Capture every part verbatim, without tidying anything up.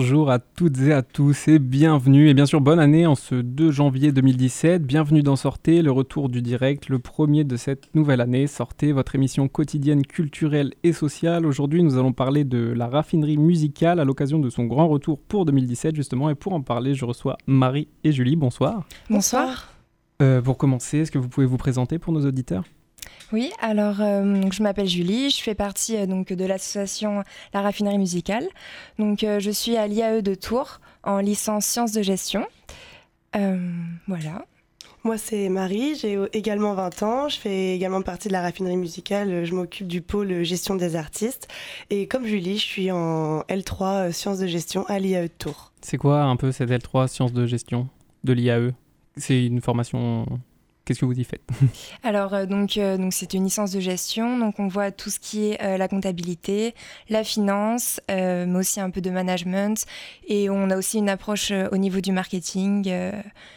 bonjour à toutes et à tous et bienvenue, et bien sûr bonne année en ce deux janvier deux mille dix-sept. Bienvenue dans Sortez, le retour du direct, le premier de cette nouvelle année. Sortez, votre émission quotidienne culturelle et sociale. Aujourd'hui, nous allons parler de la raffinerie musicale à l'occasion de son grand retour pour deux mille dix-sept justement. Et pour en parler, je reçois Marie et Julie. Bonsoir. Bonsoir. Euh, pour commencer, est-ce que vous pouvez vous présenter pour nos auditeurs ? Oui, alors euh, je m'appelle Julie, je fais partie euh, donc, de l'association La Raffinerie Musicale. Donc, euh, je suis à l'I A E de Tours en licence sciences de gestion. Euh, voilà. Moi, c'est Marie, j'ai également vingt ans, je fais également partie de la Raffinerie Musicale, je m'occupe du pôle gestion des artistes. Et comme Julie, je suis en L trois sciences de gestion à l'I A E de Tours. C'est quoi un peu cette L trois sciences de gestion de l'I A E ? C'est une formation... Qu'est-ce que vous y faites ? Alors, euh, donc, euh, donc, c'est une licence de gestion. Donc, on voit tout ce qui est euh, la comptabilité, la finance, euh, mais aussi un peu de management. Et on a aussi une approche euh, au niveau du marketing euh,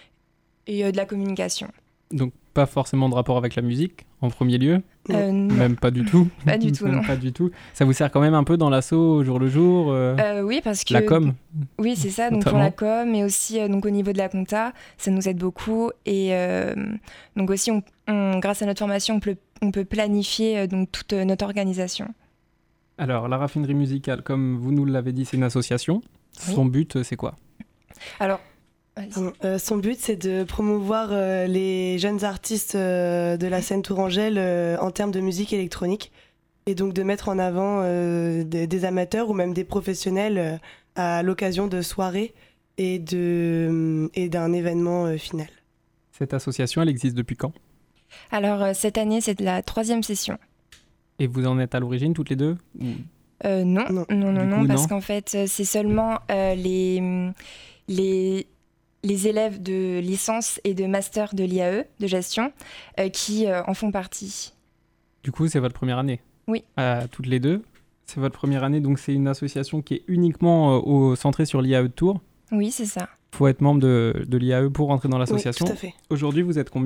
et euh, de la communication. Donc, pas forcément de rapport avec la musique, en premier lieu ? Euh, Même pas du tout. Pas du tout, Même non. Pas du tout. Ça vous sert quand même un peu dans l'asso au jour le jour euh, euh, Oui, parce que... La com ? Oui, c'est ça, donc Notamment. pour la com, mais aussi euh, donc, au niveau de la compta, ça nous aide beaucoup. Et euh, donc aussi, on, on, grâce à notre formation, on peut, on peut planifier euh, donc, toute euh, notre organisation. Alors, la raffinerie musicale, comme vous nous l'avez dit, c'est une association. Oui. Son but, euh, c'est quoi ? Alors, Pardon. Euh, son but, c'est de promouvoir euh, les jeunes artistes euh, de la scène tourangelle euh, en termes de musique électronique. Et donc de mettre en avant euh, des, des amateurs ou même des professionnels euh, à l'occasion de soirées et, de, et d'un événement euh, final. Cette association, elle existe depuis quand ? alors euh, cette année, c'est la troisième session. Et vous en êtes à l'origine, toutes les deux ? Ou- Euh, non, Non. non, non, Du non, coup, parce non. qu'en fait, euh, c'est seulement euh, les, les, les élèves de licence et de master de l'I A E, de gestion, euh, qui euh, en font partie. Du coup, c'est votre première année ? Oui. À toutes les deux ? C'est votre première année, donc c'est une association qui est uniquement euh, au, centrée sur l'I A E de Tours. Oui, c'est ça. Il faut être membre de, de l'I A E pour rentrer dans l'association. Oui, tout à fait. Aujourd'hui, vous êtes combien ?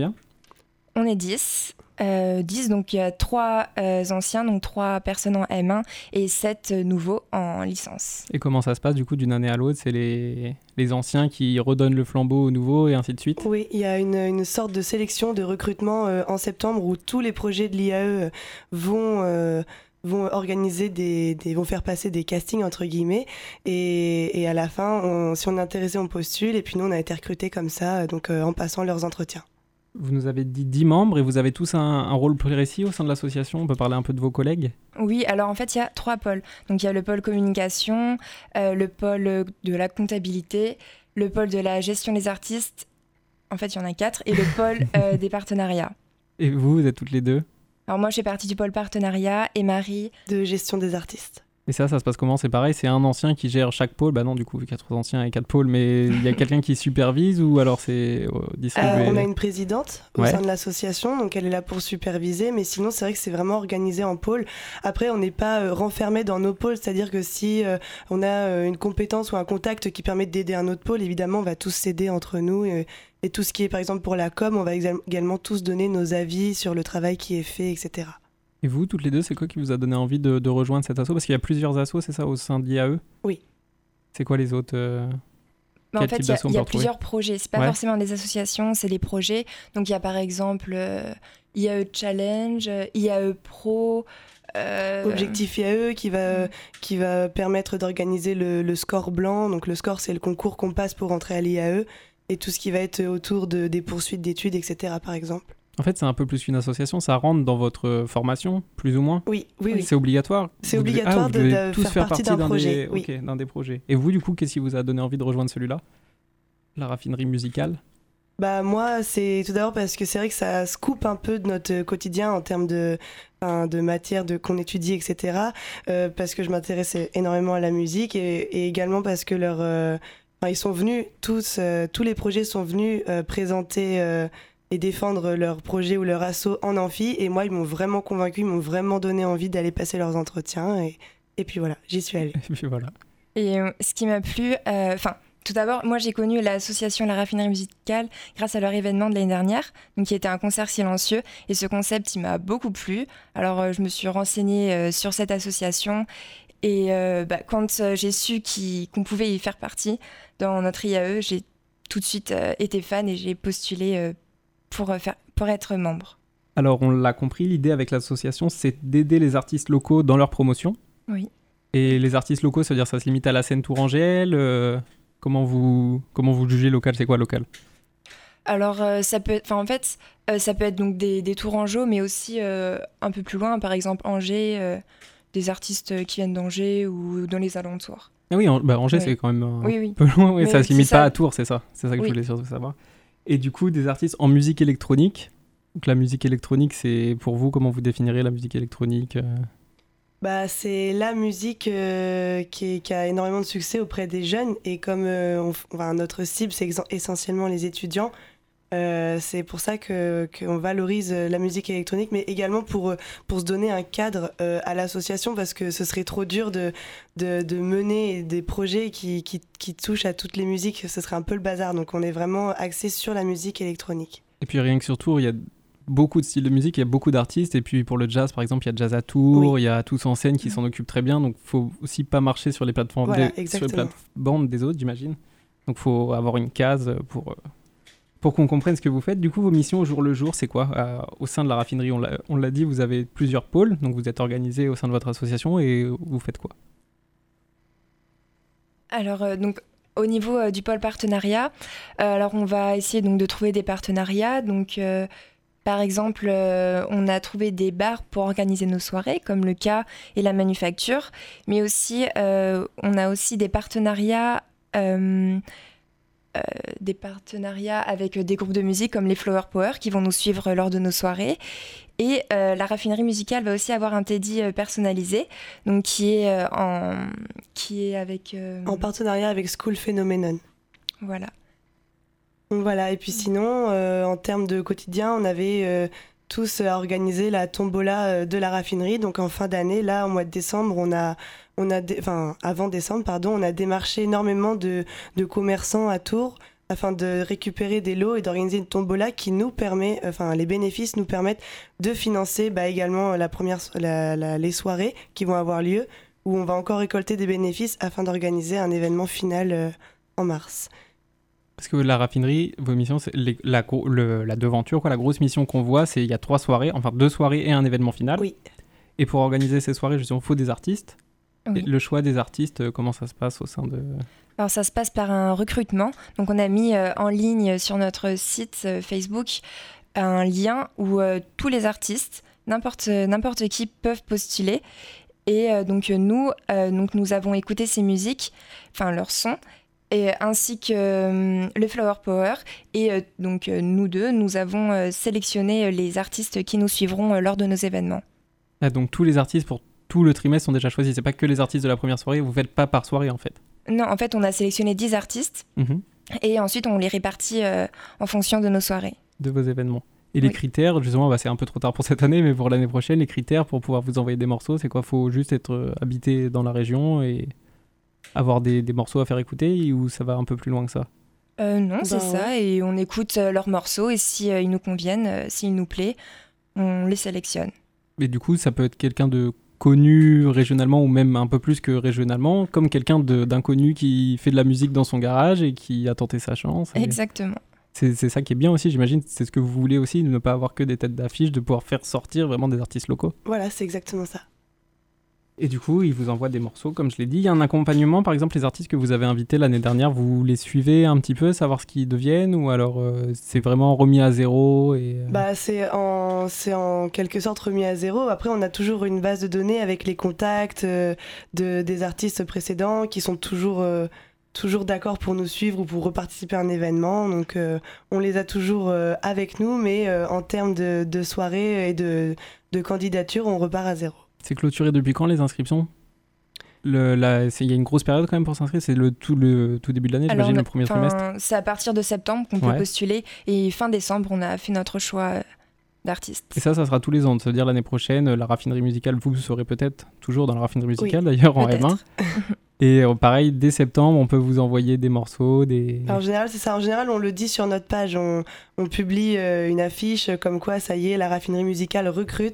On est dix. Euh, dix, donc il y a trois euh, anciens, donc trois personnes en M un et sept euh, nouveaux en licence. Et comment ça se passe du coup d'une année à l'autre ? C'est les, les anciens qui redonnent le flambeau aux nouveaux et ainsi de suite ? Oui, il y a une, une sorte de sélection de recrutement euh, en septembre où tous les projets de l'I A E vont... Euh, vont organiser des, des, vont faire passer des castings entre guillemets et, et à la fin, on, si on est intéressé, on postule et puis nous on a été recrutés comme ça, donc euh, en passant leurs entretiens. Vous nous avez dit dix membres et vous avez tous un, un rôle précis au sein de l'association. On peut parler un peu de vos collègues ? Oui, alors en fait, il y a trois pôles. Donc il y a le pôle communication, euh, le pôle de la comptabilité, le pôle de la gestion des artistes, en fait il y en a quatre, et le pôle euh, des partenariats. Et vous, vous êtes toutes les deux ? Alors moi, je fais partie du pôle partenariat et Marie... De gestion des artistes. Et ça, ça se passe comment ? C'est pareil, c'est un ancien qui gère chaque pôle ? Bah non, du coup, vu qu'il y a trois anciens et quatre pôles, mais il y a quelqu'un qui supervise ou alors c'est euh, distribué ? Euh, on a une présidente au Ouais. sein de l'association, donc elle est là pour superviser, mais sinon c'est vrai que c'est vraiment organisé en pôle. Après, on n'est pas euh, renfermé dans nos pôles, c'est-à-dire que si euh, on a euh, une compétence ou un contact qui permet d'aider un autre pôle, évidemment, on va tous s'aider entre nous. Et, et tout ce qui est, par exemple, pour la com, on va exa- également tous donner nos avis sur le travail qui est fait, et cetera. Et vous, toutes les deux, c'est quoi qui vous a donné envie de, de rejoindre cet asso ? Parce qu'il y a plusieurs assos, c'est ça, au sein de l'I A E ? Oui. C'est quoi les autres euh, Mais Quel en fait, type il y a, d'asso on il y peut a retrouver ? plusieurs projets. C'est pas Ouais. forcément des associations, c'est des projets. Donc il y a par exemple euh, I A E Challenge, I A E Pro... euh, Objectif I A E qui va, qui va permettre d'organiser le, le score blanc. Donc le score, c'est le concours qu'on passe pour entrer à l'I A E et tout ce qui va être autour de, des poursuites d'études, et cetera par exemple. En fait, c'est un peu plus qu'une association, ça rentre dans votre formation, plus ou moins ? Oui, oui, oui. C'est obligatoire ? C'est Vous devez- obligatoire ah, vous de- devez de tous faire partie d'un projet, des... oui. ok, d'un des projets. Et vous, du coup, qu'est-ce qui vous a donné envie de rejoindre celui-là ? La raffinerie musicale ? Bah moi, c'est tout d'abord parce que c'est vrai que ça se coupe un peu de notre quotidien en termes de, enfin, de matière de, qu'on étudie, et cetera. Euh, parce que je m'intéresse énormément à la musique et, et également parce que leur, euh, enfin, ils sont venus tous, euh, tous les projets sont venus euh, présenter euh, et défendre leur projet ou leur assaut en amphi. Et moi, ils m'ont vraiment convaincu, ils m'ont vraiment donné envie d'aller passer leurs entretiens. Et, et puis voilà, j'y suis allée. Et puis voilà. Et euh, ce qui m'a plu, enfin, euh, tout d'abord, moi j'ai connu l'association La Raffinerie Musicale grâce à leur événement de l'année dernière, donc qui était un concert silencieux. Et ce concept, il m'a beaucoup plu. Alors euh, je me suis renseignée euh, sur cette association Et euh, bah, quand euh, j'ai su qu'il, qu'on pouvait y faire partie dans notre I A E, j'ai tout de suite euh, été fan et j'ai postulé euh, pour, euh, faire, pour être membre. Alors, on l'a compris, l'idée avec l'association, c'est d'aider les artistes locaux dans leur promotion. Oui. Et les artistes locaux, ça veut dire ça se limite à la scène tourangelle euh, comment, vous, comment vous jugez local? C'est quoi local? Alors, euh, ça peut être, en fait, euh, ça peut être donc des, des Tourangeaux, mais aussi euh, un peu plus loin, par exemple Angers, euh, des artistes qui viennent d'Angers ou dans les alentours. Ah oui, bah Angers, Oui. c'est quand même un Oui, oui. peu loin. Oui, Mais ça se limite c'est pas ça. à Tours, c'est ça. C'est ça que Oui. je voulais surtout savoir. Et du coup, des artistes en musique électronique. Donc la musique électronique, c'est pour vous, comment vous définirez la musique électronique? euh Bah, c'est la musique euh, qui, est- qui a énormément de succès auprès des jeunes et comme euh, on f- enfin, notre cible c'est ex- essentiellement les étudiants, euh, c'est pour ça que qu'on valorise euh, la musique électronique, mais également pour euh, pour se donner un cadre euh, à l'association parce que ce serait trop dur de de, de mener des projets qui, qui qui touchent à toutes les musiques, ce serait un peu le bazar. Donc on est vraiment axé sur la musique électronique. Et puis rien que sur Tours, il y a beaucoup de styles de musique, il y a beaucoup d'artistes. Et puis pour le jazz, par exemple, il y a Jazz à Tours, Oui. il y a Tous en scène qui s'en occupent très bien. Donc il faut aussi pas marcher sur les plateformes, Voilà, des, sur les exactement. plates-bandes des autres, j'imagine. Donc il faut avoir une case pour, euh, pour qu'on comprenne ce que vous faites. Du coup, vos missions au jour le jour, c'est quoi? Euh, Au sein de la raffinerie, on l'a, on l'a dit, vous avez plusieurs pôles. Donc vous êtes organisé au sein de votre association et vous faites quoi? Alors, euh, donc, au niveau euh, du pôle partenariat, euh, alors on va essayer donc de trouver des partenariats. Donc, euh, par exemple, euh, on a trouvé des bars pour organiser nos soirées, comme le K et la Manufacture, mais aussi euh, on a aussi des partenariats. euh, euh, des partenariats avec des groupes de musique comme les Flower Power qui vont nous suivre lors de nos soirées. Et euh, la raffinerie musicale va aussi avoir un Teddy euh, personnalisé, donc qui est, euh, en... qui est avec... euh, En partenariat avec School Phenomenon. Voilà. Donc voilà, et puis sinon, euh, en termes de quotidien, on avait euh, tous euh, organisé la tombola euh, de la raffinerie. Donc en fin d'année, là, au mois de décembre, on a, on a dé- enfin, avant décembre, pardon, on a démarché énormément de, de commerçants à Tours afin de récupérer des lots et d'organiser une tombola qui nous permet, enfin, les bénéfices nous permettent de financer bah, également la première, so- la- la- les soirées qui vont avoir lieu, où on va encore récolter des bénéfices afin d'organiser un événement final euh, en mars. Parce que la raffinerie, vos missions, c'est les- la, gro- le- la devanture, quoi, la grosse mission qu'on voit, c'est il y a trois soirées, enfin deux soirées et un événement final. Oui. Et pour organiser ces soirées, justement, il faut des artistes. Oui. Et le choix des artistes, euh, comment ça se passe au sein de... Alors ça se passe par un recrutement. Donc on a mis euh, en ligne sur notre site euh, Facebook un lien où euh, tous les artistes, n'importe, n'importe qui, peuvent postuler. Et euh, donc nous, euh, donc nous avons écouté ces musiques, enfin leurs sons, et, ainsi que euh, le Flower Power. Et euh, donc euh, nous deux, nous avons euh, sélectionné les artistes qui nous suivront euh, lors de nos événements. Ah, donc tous les artistes pour tout le trimestre sont déjà choisis. C'est pas que les artistes de la première soirée, vous faites pas par soirée en fait. Non, en fait, on a sélectionné dix artistes Mhm. et ensuite on les répartit euh, en fonction de nos soirées. De vos événements. Et les Oui. critères, justement, bah, c'est un peu trop tard pour cette année, mais pour l'année prochaine, les critères pour pouvoir vous envoyer des morceaux, c'est quoi? Faut juste être euh, habité dans la région et avoir des, des morceaux à faire écouter, ou ça va un peu plus loin que ça? Euh, non, c'est Ben ça, et on écoute euh, leurs morceaux et si euh, ils nous conviennent, euh, s'ils nous plaisent, on les sélectionne. Mais du coup, ça peut être quelqu'un de connu régionalement ou même un peu plus que régionalement, comme quelqu'un de- d'inconnu qui fait de la musique dans son garage et qui a tenté sa chance. et Exactement. C'est c'est ça qui est bien aussi, j'imagine. C'est ce que vous voulez aussi, de ne pas avoir que des têtes d'affiche, de pouvoir faire sortir vraiment des artistes locaux. Voilà, c'est exactement ça. Et du coup, ils vous envoient des morceaux, comme je l'ai dit. Il y a un accompagnement, par exemple, les artistes que vous avez invités l'année dernière, vous les suivez un petit peu, savoir ce qu'ils deviennent, ou alors euh, c'est vraiment remis à zéro et, euh, Bah, c'est en, c'est en quelque sorte remis à zéro. Après, on a toujours une base de données avec les contacts euh, de, des artistes précédents qui sont toujours, euh, toujours d'accord pour nous suivre ou pour reparticiper à un événement. Donc, euh, on les a toujours euh, avec nous, mais euh, en termes de, de soirée et de, de candidature, on repart à zéro. C'est clôturé depuis quand les inscriptions? Le, la- c'est- Il y a une grosse période quand même pour s'inscrire, c'est le tout, le tout début de l'année, Alors, j'imagine, on a- le premier enfin, trimestre. c'est à partir de septembre qu'on peut Ouais. postuler et fin décembre, on a fait notre choix euh, d'artistes. Et ça, ça sera tous les ans. Ça veut dire l'année prochaine, euh, la raffinerie musicale, vous serez peut-être toujours dans la raffinerie musicale d'ailleurs en M un. peut-être. Et euh, pareil, dès septembre, on peut vous envoyer des morceaux, des... En général, c'est ça. En général, on le dit sur notre page. On, on publie euh, une affiche comme quoi, ça y est, la raffinerie musicale recrute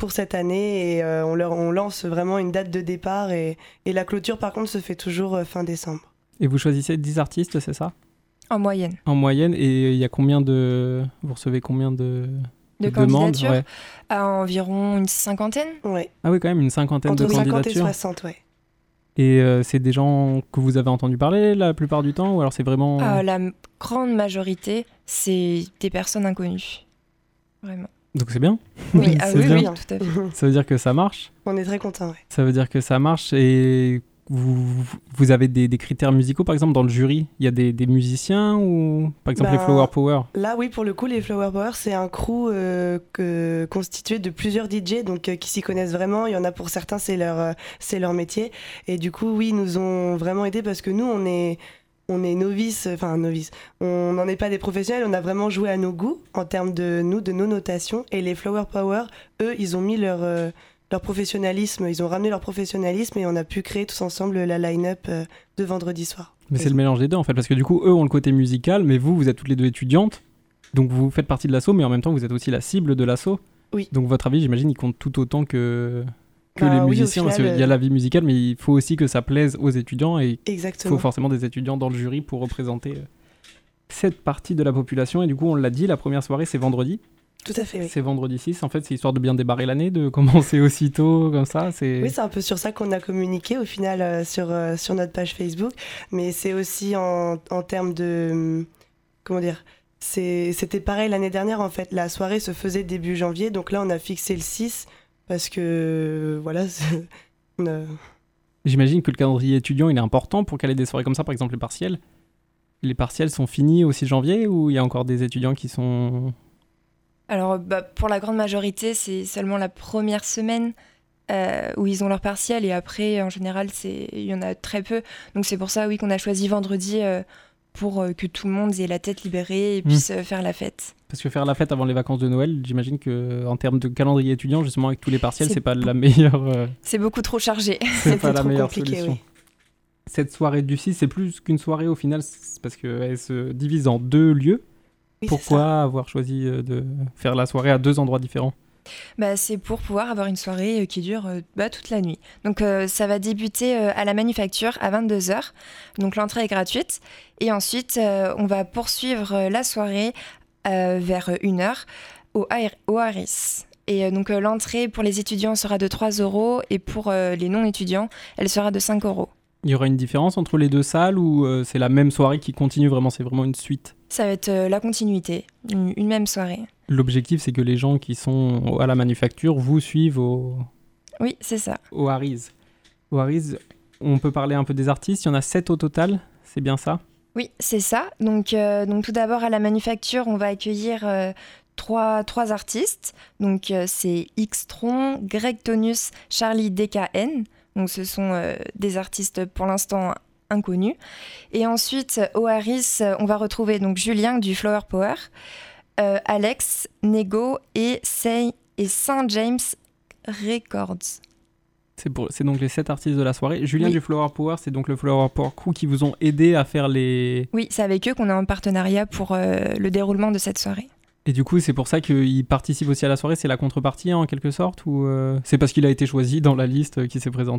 pour cette année et euh, on, leur, on lance vraiment une date de départ et, et la clôture par contre se fait toujours euh, fin décembre. Et vous choisissez dix artistes, c'est ça ? En moyenne. En moyenne, et il y a combien de... Vous recevez combien de... De demandes, candidatures ouais. À environ une cinquantaine. Ouais. Ah oui, quand même, une cinquantaine Entre de cinquante candidatures. et soixante, ouais. Et euh, c'est des gens que vous avez entendu parler la plupart du temps, ou alors c'est vraiment... Euh, la m- grande majorité, c'est des personnes inconnues. Vraiment. Donc c'est bien. Oui, ah C'est oui, bien. oui, tout à fait. Ça veut dire que ça marche. On est très contents, ouais. Ça veut dire que ça marche et vous, vous avez des, des critères musicaux, par exemple, dans le jury. Il y a des, des musiciens ou, par exemple, Bah, les Flower Power. Là, oui, pour le coup, les Flower Power, c'est un crew euh, que, constitué de plusieurs D J, donc euh, qui s'y connaissent vraiment. Il y en a pour certains, c'est leur, euh, c'est leur métier. Et du coup, oui, ils nous ont vraiment aidés parce que nous, on est, on est novices, enfin novices. On n'en est pas des professionnels, on a vraiment joué à nos goûts en termes de nous, de nos notations. Et les Flower Power, eux, ils ont mis leur, euh, leur professionnalisme, ils ont ramené leur professionnalisme et on a pu créer tous ensemble la line-up euh, de vendredi soir. Mais c'est le mélange des deux, en fait, parce que du coup, eux ont le côté musical, mais vous, vous êtes toutes les deux étudiantes. Donc vous faites partie de l'asso, mais en même temps, vous êtes aussi la cible de l'asso. Oui. Donc votre avis, j'imagine, il compte tout autant que, que Bah les oui, au musiciens, final, parce qu'il y a euh, la vie musicale, mais il faut aussi que ça plaise aux étudiants et il Exactement. faut forcément des étudiants dans le jury pour représenter euh, cette partie de la population. Et du coup, on l'a dit, la première soirée, c'est vendredi. Tout à fait, oui. C'est vendredi six, en fait, c'est histoire de bien débarrer l'année, de commencer aussitôt, comme ça. C'est... Oui, c'est un peu sur ça qu'on a communiqué au final euh, sur, euh, sur notre page Facebook, mais c'est aussi en, en termes de... hum, Comment dire c'est, C'était pareil l'année dernière, en fait. La soirée se faisait début janvier, donc là, on a fixé le six, parce que, euh, voilà, c'est- on a- J'imagine que le calendrier étudiant, il est important pour caler des soirées comme ça, par exemple les partiels. Les partiels sont finis au six janvier ou il y a encore des étudiants qui sont... Alors, bah, pour la grande majorité, c'est seulement la première semaine euh, où ils ont leur partiel et après, en général, c'est... il y en a très peu. Donc c'est pour ça, oui, qu'on a choisi vendredi euh, pour euh, que tout le monde ait la tête libérée et puisse euh, faire la fête. Parce que faire la fête avant les vacances de Noël, j'imagine qu'en termes de calendrier étudiant, justement avec tous les partiels, C'est c'est pas la meilleure, euh, C'est beaucoup trop chargé. c'est C'était pas la trop meilleure compliqué, solution. oui. Cette soirée du six, c'est plus qu'une soirée au final, c'est parce qu'elle se divise en deux lieux. Oui, c'est Pourquoi ça. avoir choisi euh, de faire la soirée à deux endroits différents ? Bah, c'est pour pouvoir avoir une soirée euh, qui dure euh, bah, toute la nuit. Donc euh, ça va débuter euh, à la Manufacture à vingt-deux heures. Donc l'entrée est gratuite. Et ensuite, euh, on va poursuivre euh, la soirée euh, vers une heure au, Har- au Harris. Et euh, donc euh, l'entrée pour les étudiants sera de trois euros et pour euh, les non-étudiants, elle sera de cinq euros. Il y aura une différence entre les deux salles ou euh, c'est la même soirée qui continue vraiment, c'est vraiment une suite ? Ça va être euh, la continuité, une, une même soirée. L'objectif, c'est que les gens qui sont à la Manufacture vous suivent au, Oui, c'est ça. au Harris. Au Harris, on peut parler un peu des artistes. Il y en a sept au total, c'est bien ça ? Oui, c'est ça. Donc, euh, donc tout d'abord, à la Manufacture, on va accueillir euh, trois, trois artistes. Donc, euh, c'est X-Tron, Greg Tonus, Charlie D K N. Donc, ce sont euh, des artistes pour l'instant inconnus. Et ensuite, au Harris, euh, on va retrouver donc Julien du Flower Power, euh, Alex, Nego et, Say, et Saint James Records. C'est, pour, c'est donc les sept artistes de la soirée. Julien Oui. du Flower Power, c'est donc le Flower Power Crew qui vous ont aidé à faire les... Oui, c'est avec eux qu'on est en partenariat pour euh, le déroulement de cette soirée. Et du coup, c'est pour ça qu'il participe aussi à la soirée, c'est la contrepartie hein, en quelque sorte, ou euh, c'est parce qu'il a été choisi dans la liste euh, qui s'est présentée ?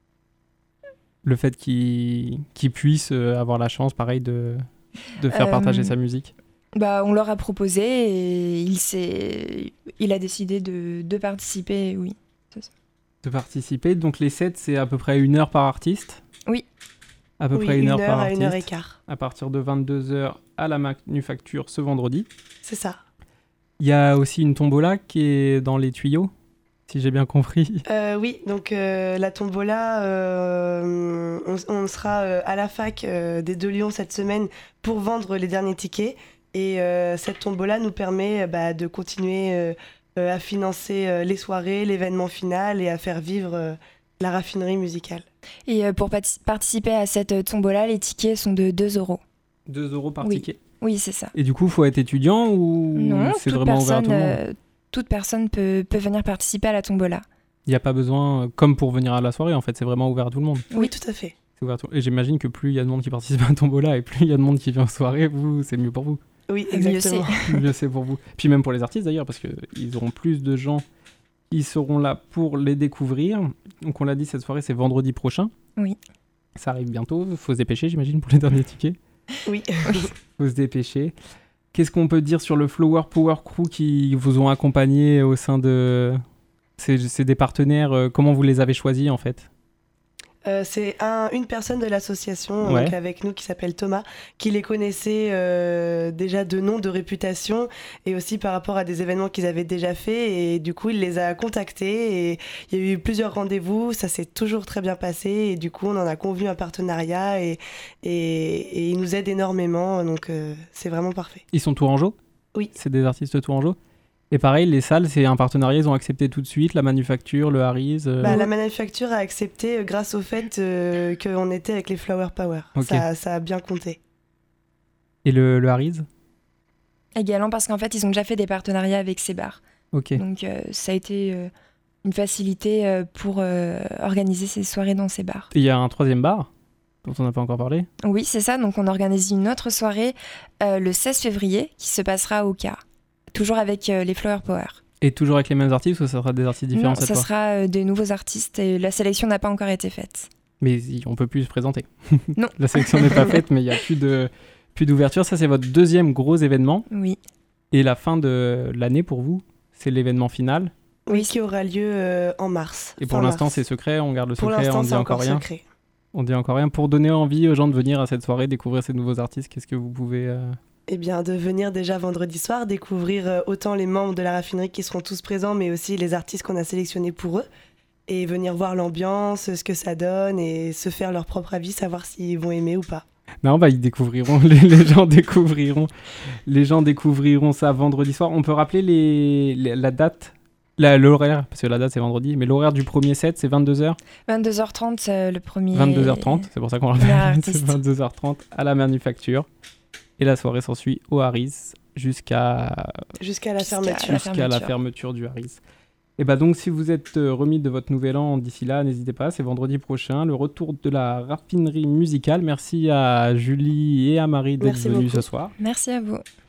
Le fait qu'il, qu'il puisse euh, avoir la chance, pareil, de, de faire Euh, partager sa musique. Bah, on leur a proposé et il, s'est... il a décidé de, de participer, oui. De participer. Donc les sept, c'est à peu près une heure par artiste. Oui. À peu Oui, près une, une heure, heure par à artiste. une heure et quart. À partir de vingt-deux heures à la Manufacture ce vendredi. C'est ça. Il y a aussi une tombola qui est dans les tuyaux, si j'ai bien compris. Euh, oui, donc euh, la tombola, euh, on, on sera euh, à la fac euh, des Deux Lions cette semaine pour vendre les derniers tickets. Et euh, cette tombola nous permet euh, bah, de continuer euh, euh, à financer euh, les soirées, l'événement final et à faire vivre euh, la raffinerie musicale. Et euh, pour pati- participer à cette euh, tombola, les tickets sont de deux euros. deux euros par Oui. ticket. Oui, c'est ça. Et du coup, il faut être étudiant ou Non, c'est toute vraiment ouvert à personne, tout le monde ? euh, toute personne peut, peut venir participer à la tombola. Il n'y a pas besoin, euh, comme pour venir à la soirée, en fait, c'est vraiment ouvert à tout le monde. Oui, tout à fait. C'est ouvert à tout- Et j'imagine que plus il y a de monde qui participe à la tombola et plus il y a de monde qui vient aux soirées, vous, c'est mieux pour vous. Oui, Mieux exactement. Mieux c'est pour vous. Puis même pour les artistes d'ailleurs, parce qu'ils auront plus de gens qui seront là pour les découvrir. Donc on l'a dit, cette soirée c'est vendredi prochain. Oui. Ça arrive bientôt, il faut se dépêcher j'imagine pour les derniers tickets. Oui. Faut se dépêcher. Qu'est-ce qu'on peut dire sur le Flower Power Crew qui vous ont accompagné au sein de... C'est, c'est des partenaires, euh, comment vous les avez choisis en fait? Euh, c'est un, une personne de l'association Ouais. donc avec nous qui s'appelle Thomas, qui les connaissait euh, déjà de nom, de réputation, et aussi par rapport à des événements qu'ils avaient déjà faits. Et du coup, il les a contactés et il y a eu plusieurs rendez-vous. Ça s'est toujours très bien passé. Et du coup, on en a convenu un partenariat et, et, et ils nous aident énormément. Donc, euh, c'est vraiment parfait. Ils sont tourangeaux? Oui. C'est des artistes tourangeaux? Et pareil, les salles, c'est un partenariat, ils ont accepté tout de suite, la manufacture, le Harry's euh... bah, La manufacture a accepté euh, grâce au fait euh, qu'on était avec les Flower Power. Okay. Ça, ça a bien compté. Et le, le Harry's? Également parce qu'en fait, ils ont déjà fait des partenariats avec ces bars. Ok. Donc euh, ça a été euh, une facilité euh, pour euh, organiser ces soirées dans ces bars. Et il y a un troisième bar dont on n'a pas encore parlé? Oui, c'est ça. Donc on organise une autre soirée euh, le seize février qui se passera au K. Toujours avec euh, les Flower Power. Et toujours avec les mêmes artistes ou ça sera des artistes différents Non, cette ça fois? sera euh, des nouveaux artistes et la sélection n'a pas encore été faite. Mais on peut plus se présenter. Non. La sélection n'est pas faite, mais il n'y a plus, de, plus d'ouverture. Ça, c'est votre deuxième gros événement. Oui. Et la fin de l'année pour vous, c'est l'événement final. Oui, qui aura lieu euh, en mars. Et pour l'instant, c'est secret, on garde le pour secret, l'instant, on dit c'est encore, encore rien. Secret. On dit encore rien. Pour donner envie aux gens de venir à cette soirée, découvrir ces nouveaux artistes, qu'est-ce que vous pouvez... Euh... Eh bien, de venir déjà vendredi soir, découvrir euh, autant les membres de la raffinerie qui seront tous présents, mais aussi les artistes qu'on a sélectionnés pour eux, et venir voir l'ambiance, ce que ça donne, et se faire leur propre avis, savoir s'ils vont aimer ou pas. Non, bah ils découvriront, les, les gens découvriront, les gens découvriront ça vendredi soir. On peut rappeler les, les, la date, la, l'horaire, parce que la date c'est vendredi, mais l'horaire du premier set c'est vingt-deux heures vingt-deux heures trente, euh, le premier... vingt-deux heures trente, c'est pour ça qu'on rappelle, c'est vingt-deux heures trente à la manufacture. Et la soirée s'ensuit au Harry's jusqu'à... Jusqu'à la jusqu'à fermeture. la Jusqu'à la fermeture du Harry's. Et bah donc si vous êtes euh, remis de votre nouvel an d'ici là, n'hésitez pas, c'est vendredi prochain, le retour de la raffinerie musicale. Merci à Julie et à Marie d'être Merci venues beaucoup. ce soir. Merci à vous.